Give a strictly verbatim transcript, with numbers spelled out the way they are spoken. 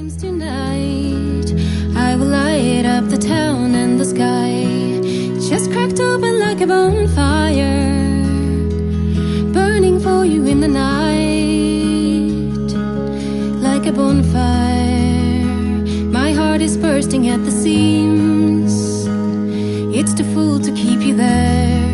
comes tonight, I will light up the town and the sky. Just cracked open like a bonfire, burning for you in the night, like a bonfire. My heart is bursting at the seams. It's too full to keep you there.